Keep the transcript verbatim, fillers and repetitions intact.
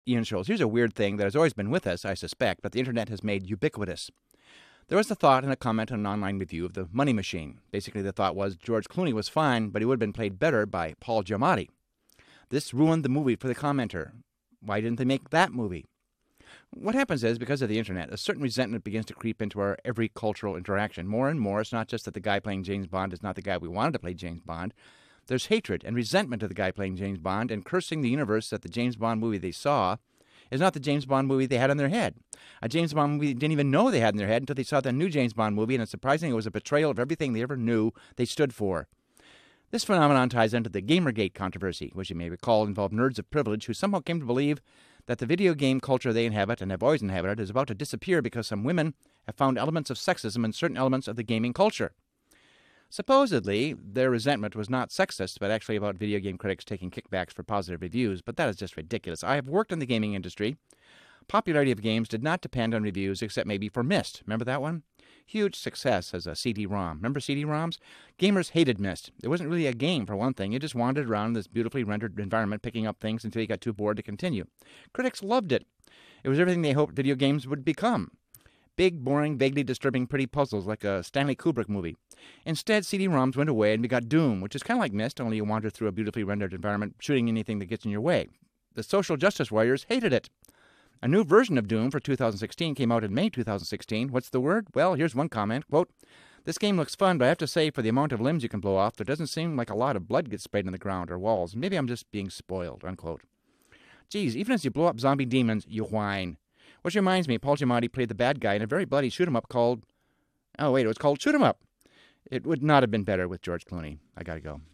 Ian Scholes. Here's a weird thing that has always been with us, I suspect, but the internet has made ubiquitous. There was a thought in a comment on an online review of The Money Machine. Basically, the thought was George Clooney was fine, but he would have been played better by Paul Giamatti. This ruined the movie for the commenter. Why didn't they make that movie? What happens is, because of the internet, a certain resentment begins to creep into our every cultural interaction. More and more, it's not just that the guy playing James Bond is not the guy we wanted to play James Bond. There's hatred and resentment of the guy playing James Bond and cursing the universe that the James Bond movie they saw is not the James Bond movie they had in their head. A James Bond movie they didn't even know they had in their head until they saw the new James Bond movie, and it's surprising it was a betrayal of everything they ever knew they stood for. This phenomenon ties into the Gamergate controversy, which you may recall involved nerds of privilege who somehow came to believe that the video game culture they inhabit and have always inhabited is about to disappear because some women have found elements of sexism in certain elements of the gaming culture. Supposedly, their resentment was not sexist, but actually about video game critics taking kickbacks for positive reviews, but that is just ridiculous. I have worked in the gaming industry. Popularity of games did not depend on reviews except maybe for Myst. Remember that one? Huge success as a C D ROM. Remember C D ROMs? Gamers hated Myst. It wasn't really a game, for one thing. You just wandered around this beautifully rendered environment picking up things until you got too bored to continue. Critics loved it. It was everything they hoped video games would become. Big, boring, vaguely disturbing, pretty puzzles like a Stanley Kubrick movie. Instead, C D ROMs went away and we got Doom, which is kind of like Myst, only you wander through a beautifully rendered environment, shooting anything that gets in your way. The social justice warriors hated it. A new version of Doom for two thousand sixteen came out in May two thousand sixteen. What's the word? Well, here's one comment. Quote, "This game looks fun, but I have to say, for the amount of limbs you can blow off, there doesn't seem like a lot of blood gets sprayed on the ground or walls. Maybe I'm just being spoiled." Unquote. Geez, even as you blow up zombie demons, you whine. Which reminds me, Paul Giamatti played the bad guy in a very bloody shoot-'em-up called... Oh, wait, it was called Shoot 'em Up. It would not have been better with George Clooney. I gotta go.